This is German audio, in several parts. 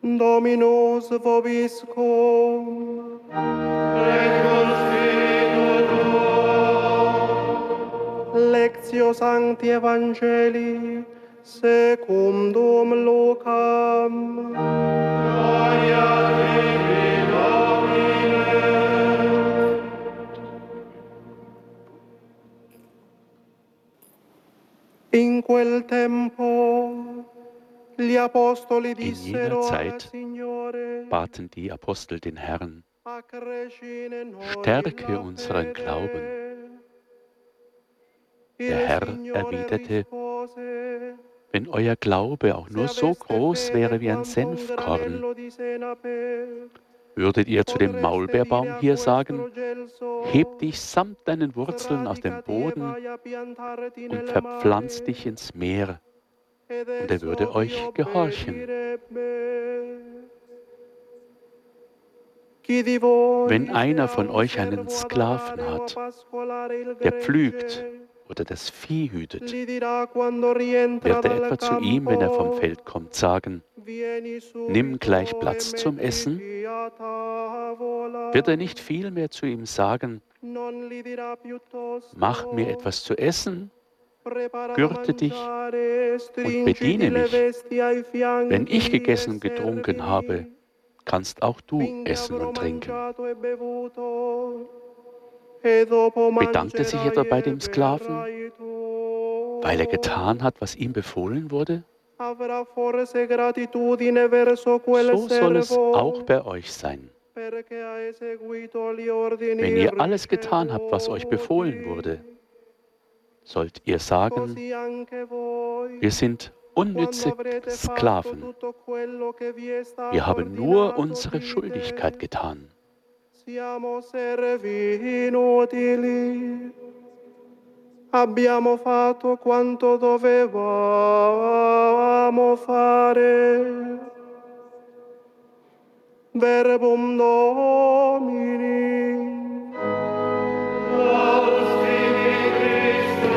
Dominus vobiscum. Lectio Sancti Evangelii secundum Lucam. Gloria tibi, Domine. In quel tempo gli apostoli In jener dissero al Zeit Signore: baten die Apostel den Herrn, accresci in noi stärke la unseren fede. Glauben. Il Der Herr Signore erwiderte, rispose: wenn euer Glaube auch Se nur so aveste groß fede wäre wie ein quanto un Senfkorn, granello di senape, würdet ihr zu dem potreste dire Maulbeerbaum a hier sagen, questo gelso: heb dich samt deinen Wurzeln aus dem sradicati e Boden vai a piantarti und nelle verpflanz mare, dich ins Meer, ed und er esso würde vi euch gehorchen. obbedirebbe. Chi di voi, Wenn se einer ha von un euch einen servo a Sklaven badare o a hat, pascolare il der pflügt gregge, oder das Vieh hütet, gli dirà quando rientra wird er dal etwa zu ihm, wenn er vom campo: Feld kommt, sagen, vieni nimm gleich subito e Platz zum Essen? mettiti a tavola. Wird er nicht vielmehr zu ihm sagen, Non gli dirà piuttosto: mach mir etwas zu essen, prepara da gürte dich mangiare, und stringiti bediene le mich. vesti ai Wenn ich fianchi e gegessen und getrunken habe, servini, kannst auch du finché essen avrò und trinken. mangiato e bevuto, e dopo Bedankte sich etwa mangerai bei e dem Sklaven, berrai tu. weil er getan hat, was ihm befohlen wurde? Avrà forse gratitudine verso quel So soll es auch servo, bei euch sein. perché ha eseguito gli ordini Wenn ihr alles getan habt, was euch befohlen ricevuti. wurde, sollt ihr sagen, Così anche voi, wir sind quando unnütze avrete fatto Sklaven. tutto quello che vi è Wir stato haben nur ordinato, unsere Schuldigkeit dite: getan. siamo servi inutili, abbiamo fatto quanto dovevamo fare. Verbum Domini. Laus tibi Christe.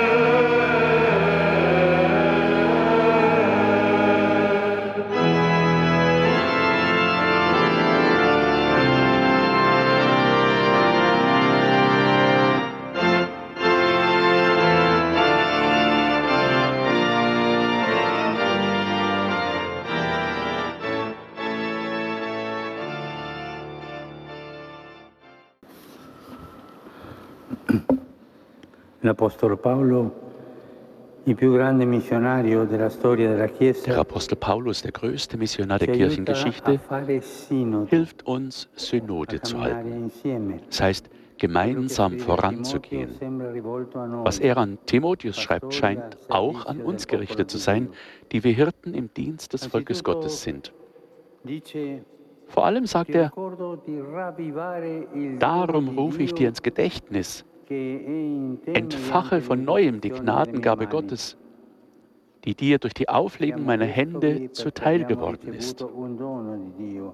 L'Apostolo Paolo, il più grande missionario della storia della Der Chiesa, Apostel Paulus, der größte Missionar der ci aiuta a Kirchengeschichte, fare sinodi, hilft uns, a Synode zu camminare halten. insieme. Das heißt, Quello che gemeinsam scrive a Timoteo voranzugehen. sembra rivolto a noi, Was er an Timotheus schreibt, pastori al scheint auch an servizio del uns popolo gerichtet zu di sein, Dio. die wir Hirten im Dienst des Volkes Anzitutto Gottes sind. dice: Vor allem sagt ti er, ricordo di ravvivare il dono darum di rufe ich dir Dio ins Gedächtnis, che è in te entfache mediante von neuem die l'imposizione delle mie Gnadengabe mani. Gottes, die dir durch die Auflegung Siamo meiner Hände vescovi perché zuteil abbiamo geworden ist. ricevuto un dono di Dio.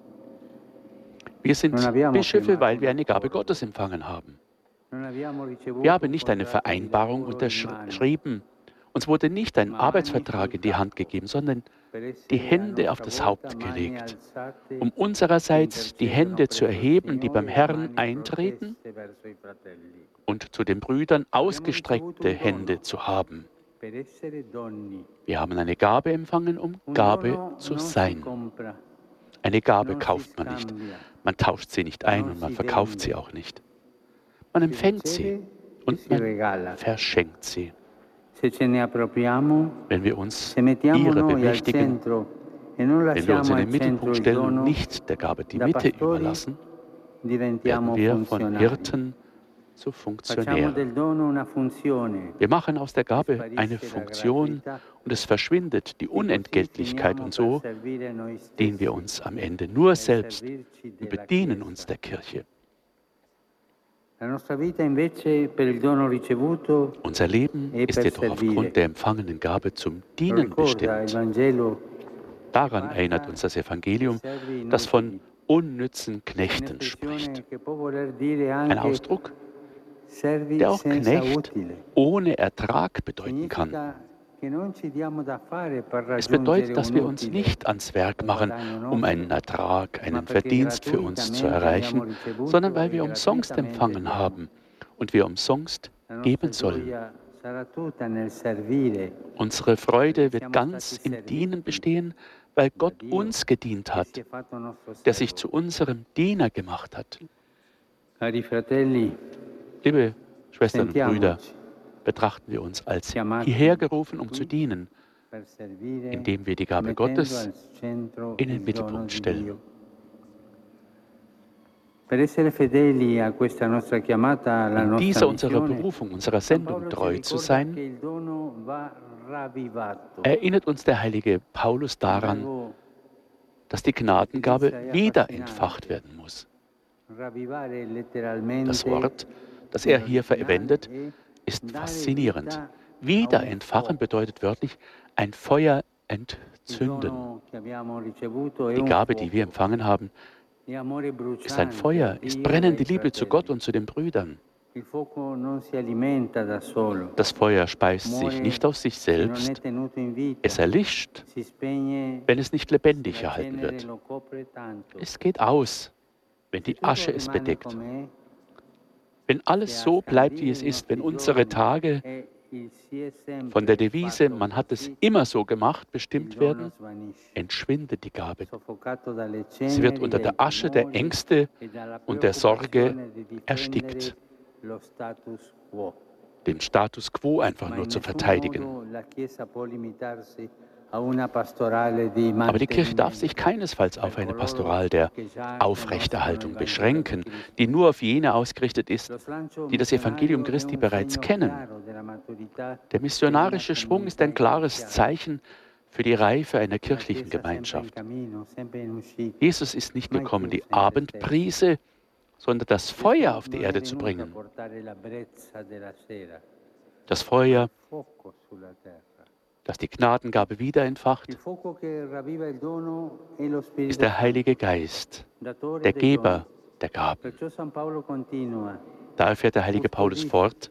Wir Non sind abbiamo Bischöfe, firmato weil un wir eine Gabe accordo. Gottes empfangen haben. Non abbiamo Wir ricevuto haben un nicht eine contratto di Vereinbarung lavoro in mano, unterschrieben. Uns wurde nicht ein ma mani Arbeitsvertrag sul in die Hand capo, gegeben, sondern per die essere a Hände auf nostra das volta Haupt mani gelegt, alzate um che unsererseits die intercedono Hände zu presso il erheben, die beim Signore, e Herrn mani eintreten, protesse verso i fratelli. und zu den Brüdern Abbiamo ricevuto ausgestreckte un Hände dono zu haben. per essere donni. Wir haben eine Gabe empfangen, um Un Gabe dono zu non si sein. compra, Eine Gabe non si kauft man nicht. scambia, Man tauscht sie nicht ein non und man si verkauft sie vende. auch nicht. Man Si empfängt sie riceve e und si man regala. verschenkt sie. Se ce ne appropriamo, Wenn wir uns se mettiamo ihrer noi al bemächtigen, centro e non wenn wir uns lasciamo in al den centro Mittelpunkt il stellen und dono, nicht der Gabe die da Mitte pastori überlassen, werden diventiamo wir von funzionari. Hirten zu Facciamo del Funktionären. dono una funzione, Wir machen aus der e Gabe eine sparisce la Funktion gratuità, und es verschwindet die e così Unentgeltlichkeit, finiamo und per so servire noi dienen wir stessi uns am Ende nur nel selbst servirci und della bedienen uns Chiesa. der Kirche. La nostra vita invece per il dono ricevuto Unser Leben è ist per jedoch aufgrund der servire. empfangenen Gabe zum Lo Dienen ricorda il bestimmt. Vangelo che Daran erinnert parla uns das dei Evangelium, servi das von inutili. unnützen Knechten Un'espressione spricht. che può voler dire Ein anche Ausdruck, servi der auch senza Knecht utile. ohne Ertrag bedeuten kann. Significa Es bedeutet, dass wir uns nicht ans Werk machen, um einen Ertrag, einen Verdienst für uns zu erreichen, sondern weil wir umsonst empfangen haben und wir umsonst geben sollen. Unsere Freude wird ganz im Dienen bestehen, weil Gott uns gedient hat, der sich zu unserem Diener gemacht hat. Liebe Schwestern und Brüder, betrachten wir uns als hierher gerufen, um zu dienen, indem wir die Gabe Gottes in den Mittelpunkt stellen. In dieser unserer Berufung, unserer Sendung treu zu sein, erinnert uns der heilige Paulus daran, dass die Gnadengabe wieder entfacht werden muss. Das Wort, das er hier verwendet, ist faszinierend. Wieder entfachen bedeutet wörtlich ein Feuer entzünden. Die Gabe, die wir empfangen haben, ist ein Feuer, ist brennende Liebe zu Gott und zu den Brüdern. Das Feuer speist sich nicht aus sich selbst, es erlischt, wenn es nicht lebendig erhalten wird. Es geht aus, wenn die Asche es bedeckt. Wenn alles so bleibt, wie es ist, wenn unsere Tage von der Devise, man hat es immer so gemacht, bestimmt werden, entschwindet die Gabe. Sie wird unter der Asche der Ängste und der Sorge erstickt, den Status quo einfach nur zu verteidigen. Aber die Kirche darf sich keinesfalls auf eine Pastoral der Aufrechterhaltung beschränken, die nur auf jene ausgerichtet ist, die das Evangelium Christi bereits kennen. Der missionarische Schwung ist ein klares Zeichen für die Reife einer kirchlichen Gemeinschaft. Jesus ist nicht gekommen, die Abendbrise, sondern das Feuer auf die Erde zu bringen. Das Feuer, das die Gnadengabe wieder entfacht, ist der Heilige Geist, der Geber der Gaben. Daher fährt der heilige Paulus fort: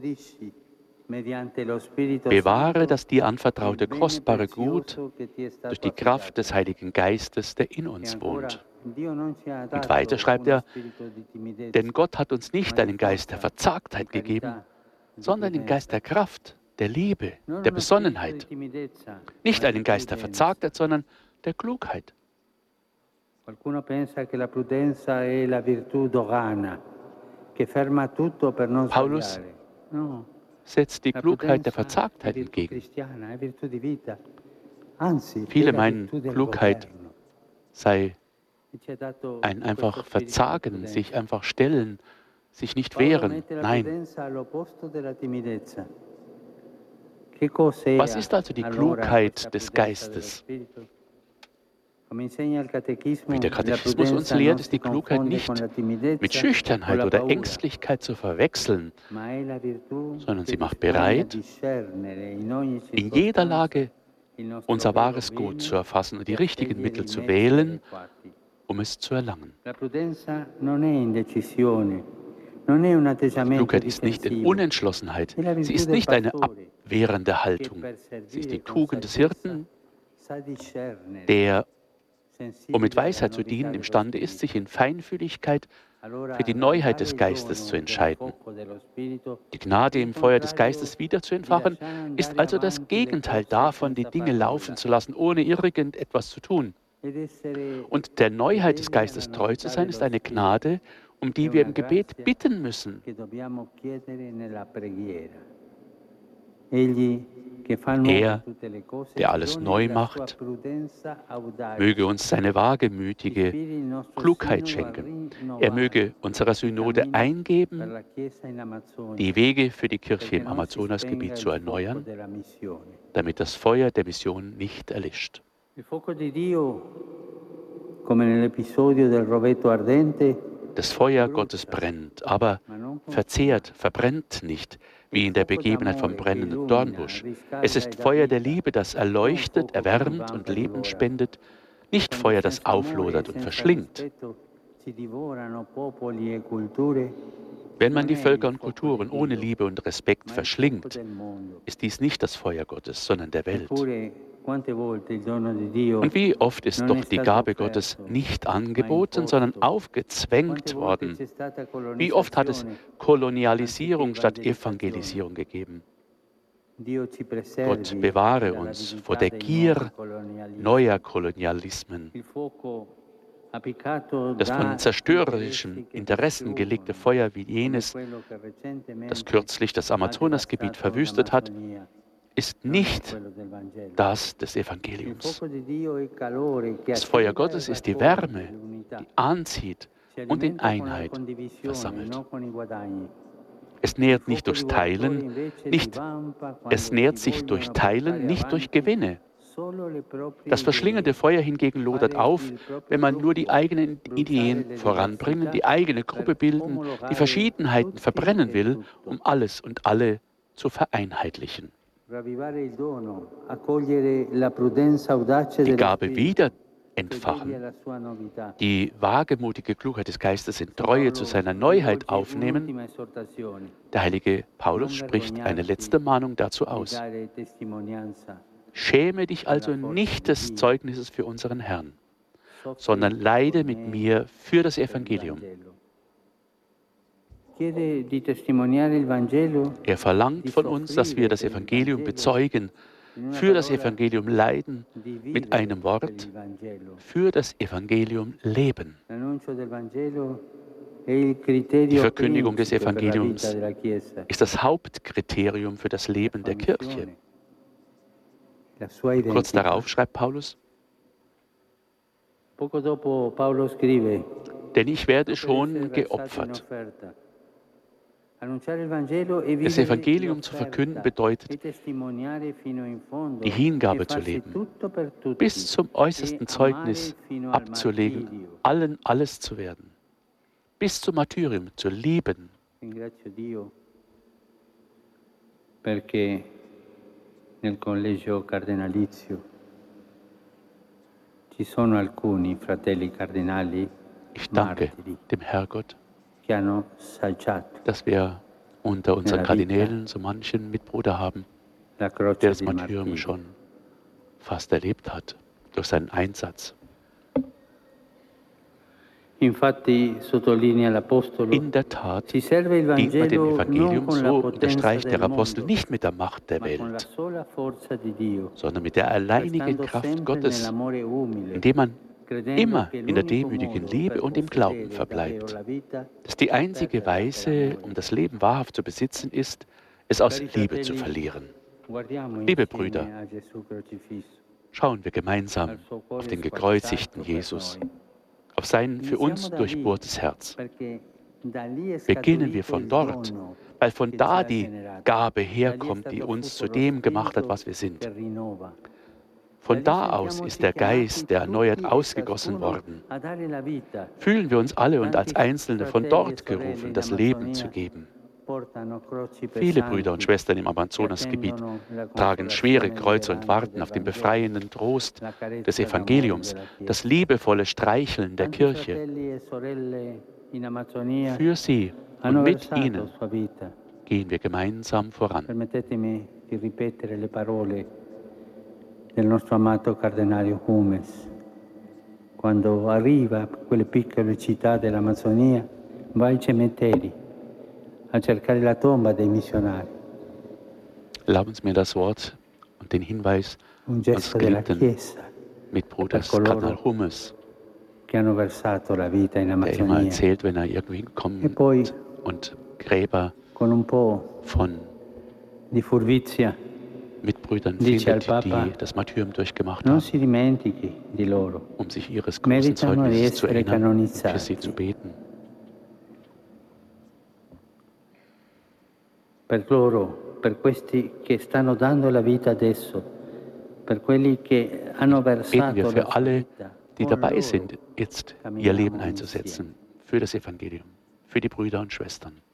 Bewahre das dir anvertraute kostbare Gut durch die Kraft des Heiligen Geistes, der in uns wohnt. Und weiter schreibt er: Denn Gott hat uns nicht einen Geist der Verzagtheit gegeben, sondern den Geist der Kraft, der Liebe, der Besonnenheit. Nicht einen Geist der Verzagtheit, sondern der Klugheit. Paulus setzt die Klugheit der Verzagtheit entgegen. Viele meinen, Klugheit sei ein einfach Verzagen, sich einfach stellen, sich nicht wehren. Nein. Was ist also die Klugheit des Geistes? Wie der Katechismus uns lehrt, ist die Klugheit nicht mit Schüchternheit oder Ängstlichkeit zu verwechseln, sondern sie macht bereit, in jeder Lage unser wahres Gut zu erfassen und die richtigen Mittel zu wählen, um es zu erlangen. Die Klugheit ist nicht in Unentschlossenheit, sie ist nicht eine abwehrende Haltung. Sie ist die Tugend des Hirten, der, um mit Weisheit zu dienen, imstande ist, sich in Feinfühligkeit für die Neuheit des Geistes zu entscheiden. Die Gnade im Feuer des Geistes wieder zu entfachen, ist also das Gegenteil davon, die Dinge laufen zu lassen, ohne irgendetwas zu tun. Und der Neuheit des Geistes treu zu sein, ist eine Gnade, um die wir im Gebet bitten müssen. Er, der alles neu macht, möge uns seine wagemütige Klugheit schenken. Er möge unserer Synode eingeben, die Wege für die Kirche im Amazonasgebiet zu erneuern, damit das Feuer der Mission nicht erlischt. Das Feuer Gottes brennt, aber verzehrt, verbrennt nicht, wie in der Begebenheit vom brennenden Dornbusch. Es ist Feuer der Liebe, das erleuchtet, erwärmt und Leben spendet, nicht Feuer, das auflodert und verschlingt. Wenn man die Völker und Kulturen ohne Liebe und Respekt verschlingt, ist dies nicht das Feuer Gottes, sondern der Welt. Und wie oft ist doch die Gabe Gottes nicht angeboten, sondern aufgezwängt worden? Wie oft hat es Kolonialisierung statt Evangelisierung gegeben? Gott bewahre uns vor der Gier neuer Kolonialismen. Das von zerstörerischen Interessen gelegte Feuer wie jenes, das kürzlich das Amazonasgebiet verwüstet hat, ist nicht das des Evangeliums. Das Feuer Gottes ist die Wärme, die anzieht und in Einheit versammelt. Es nährt sich durch Teilen, nicht durch Gewinne. Das verschlingende Feuer hingegen lodert auf, wenn man nur die eigenen Ideen voranbringen, die eigene Gruppe bilden, die Verschiedenheiten verbrennen will, um alles und alle zu vereinheitlichen. Die Gabe wieder entfachen, die wagemutige Klugheit des Geistes in Treue zu seiner Neuheit aufnehmen. Der heilige Paulus spricht eine letzte Mahnung dazu aus. Schäme dich also nicht des Zeugnisses für unseren Herrn, sondern leide mit mir für das Evangelium. Er verlangt von uns, dass wir das Evangelium bezeugen, für das Evangelium leiden, mit einem Wort, für das Evangelium leben. Die Verkündigung des Evangeliums ist das Hauptkriterium für das Leben der Kirche. Kurz darauf schreibt Paulus, denn ich werde schon geopfert. Das Evangelium zu verkünden bedeutet, die Hingabe zu leben, bis zum äußersten Zeugnis abzulegen, allen alles zu werden, bis zum Martyrium zu lieben. Perché nel collegio cardinalizio ci sono alcuni fratelli cardinali. Ich danke dem Herrgott, dass wir unter unseren Kardinälen so manchen Mitbruder haben, der das Martyrium schon fast erlebt hat, durch seinen Einsatz. In der Tat dient man dem Evangelium, so unterstreicht der Apostel, nicht mit der Macht der Welt, sondern mit der alleinigen Kraft Gottes, indem man immer in der demütigen Liebe und im Glauben verbleibt. Dass die einzige Weise, um das Leben wahrhaft zu besitzen, ist, es aus Liebe zu verlieren. Liebe Brüder, schauen wir gemeinsam auf den gekreuzigten Jesus, auf sein für uns durchbohrtes Herz. Beginnen wir von dort, weil von da die Gabe herkommt, die uns zu dem gemacht hat, was wir sind. Von da aus ist der Geist, der erneuert ausgegossen worden. Fühlen wir uns alle und als Einzelne von dort gerufen, das Leben zu geben. Viele Brüder und Schwestern im Amazonasgebiet tragen schwere Kreuze und warten auf den befreienden Trost des Evangeliums, das liebevolle Streicheln der Kirche. Für sie und mit ihnen gehen wir gemeinsam voran. Del nostro amato Cardinale Humes, quando arriva a quelle piccole città dell'Amazzonia, va ai cimiteri a cercare la tomba dei missionari. Erlauben Sie mir das Wort und den Hinweis unseres geliebten Mitbruders Kardinal Humes, der immer erzählt, wenn er irgendwo hinkommt und Gräber von Mitbrüdern findet, die das Martyrium durchgemacht haben, um sich ihres großen Zeugnisses zu erinnern und für sie zu beten. Per loro, per questi che stanno dando la vita adesso, per quelli che hanno versato beten wir für alle, die dabei sind, jetzt ihr Leben einzusetzen, für das Evangelium, für die Brüder und Schwestern.